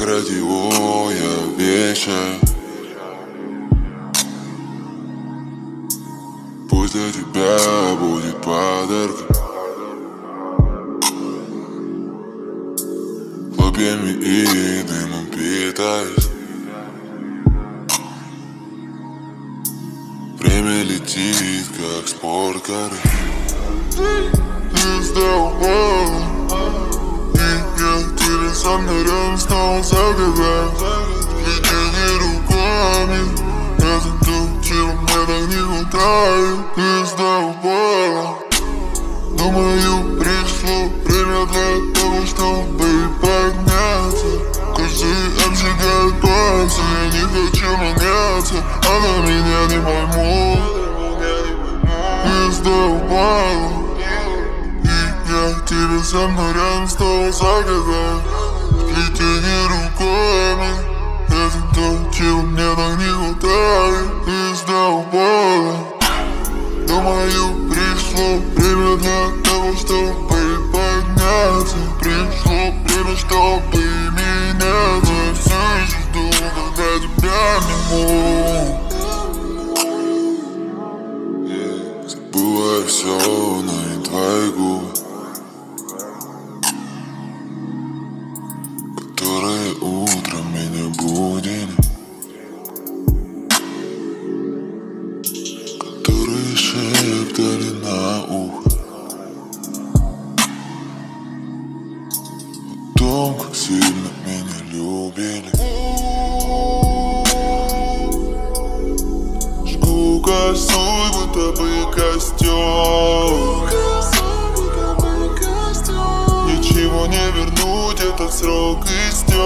радио я вещаю. Пусть для тебя будет подарком, хлопьями и дымом питаюсь. Время летит, как спорткары. Ты сдавала, и я тебе сам на рядом снова загадаю. Плетение руками, это то, чего мне так не хватает. Ты сдавала, думаю, пришло время для того, чтобы подняться. Кожи обжигают пальцы, я не хочу меняться. Она меня не поймут. Ты сдавала, и я тебе со мной рядом снова загадаю. Плетение руками, это то, чего мне так не хватает. Ты сдавала, думаю, пришло время для того, чтобы подняться. Пришло время, чтобы меняться. Все еще жду, когда тебя мимо. Забываю все, но не твои губы, которые утром меня будили, которые шептали на ухо о том, как сильно меня любили. Жгу косой, будто бы костер. Ничего не вернуть, этот срок истер.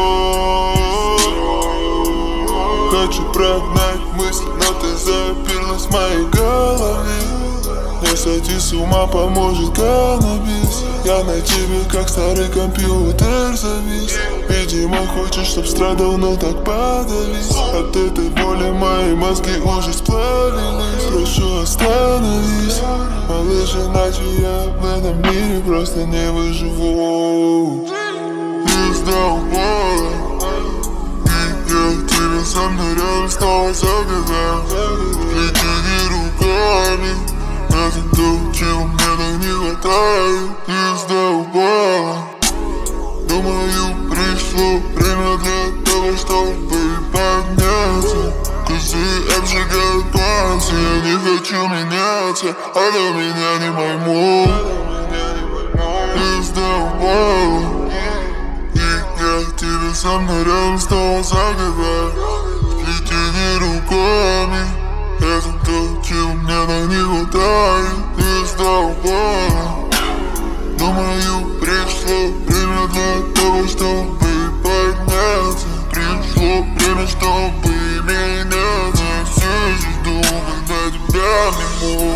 Хочу прогнать мысли, но ты заперлась в моей голове. Не сойти с ума поможет каннабис. Я на тебе как старый компьютер завис. Видимо, хочешь, чтоб страдал, но так подавись. От этой боли мои мозги уже сплавились. Прошу, остановись, малыш, иначе я в этом мире просто не выживу. Ты сдавала, и я тебе со мной рядом снова загадаю. Плетение руками, это то, чего мне так не хватает. Ты сдавала, думаю, пришло время для того, чтобы подняться. Козы обжигают пальцы, я не хочу меняться. Она меня не поймут. Ты сдавала, и я тебе со мной рядом снова загадаю. Плетение руками, это то, чего мне так не хватает. Ты сдавала, думаю, пришло время для того, чтобы подняться. Пришло время, чтобы меняться. Все жду, когда тебя мимо.